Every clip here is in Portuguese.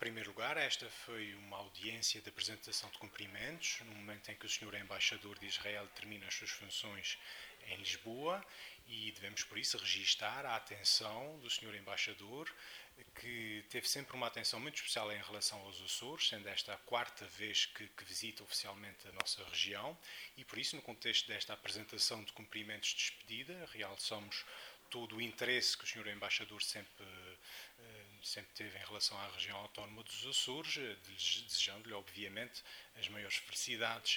primeiro lugar, esta foi uma audiência de apresentação de cumprimentos, no momento em que o Sr. Embaixador de Israel termina as suas funções em Lisboa, e devemos, por isso, registar a atenção do Sr. Embaixador, que teve sempre uma atenção muito especial em relação aos Açores, sendo esta a quarta vez que visita oficialmente a nossa região, e por isso, no contexto desta apresentação de cumprimentos de despedida, realçamos todo o interesse que o Sr. Embaixador sempre teve em relação à região autónoma dos Açores, desejando-lhe, obviamente, as maiores felicidades.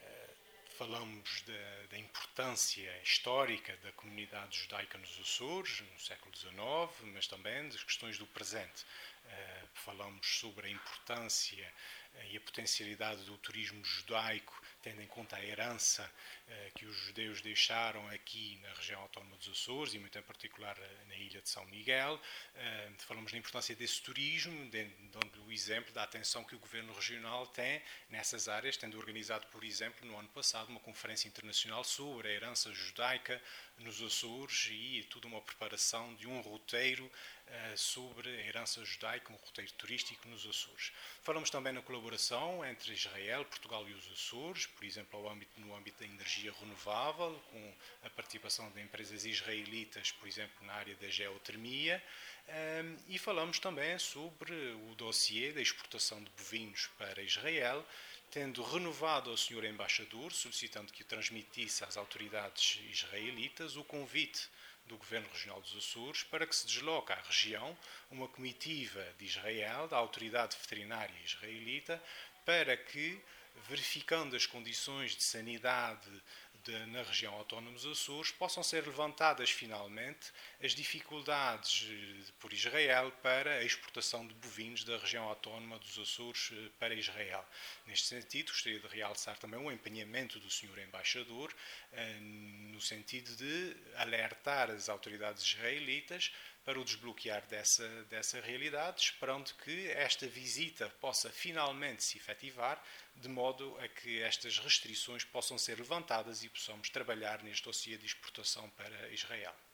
Falamos da importância histórica da comunidade judaica nos Açores, no século XIX, mas também das questões do presente. Falamos sobre a importância e a potencialidade do turismo judaico, tendo em conta a herança que os judeus deixaram aqui na região autónoma dos Açores, e muito em particular na ilha de São Miguel. Falamos da importância desse turismo, dando o exemplo da atenção que o governo regional tem nessas áreas, tendo organizado, por exemplo, no ano passado, uma conferência internacional sobre a herança judaica nos Açores e toda uma preparação de um roteiro sobre a herança judaica, um roteiro turístico nos Açores. Falamos também na colaboração entre Israel, Portugal e os Açores, por exemplo, no âmbito da energia renovável, com a participação de empresas israelitas, por exemplo, na área da geotermia, e falamos também sobre o dossiê da exportação de bovinos para Israel, tendo renovado ao Sr. Embaixador, solicitando que transmitisse às autoridades israelitas o convite do Governo Regional dos Açores para que se desloque à região uma comitiva de Israel, da Autoridade Veterinária Israelita, para que, verificando as condições de sanidade na região autónoma dos Açores, possam ser levantadas finalmente as dificuldades por Israel para a exportação de bovinos da região autónoma dos Açores para Israel. Neste sentido, gostaria de realçar também o empenhamento do Sr. Embaixador no sentido de alertar as autoridades israelitas para o desbloquear dessa realidade, esperando que esta visita possa finalmente se efetivar, de modo a que estas restrições possam ser levantadas e possamos trabalhar neste dossiê de exportação para Israel.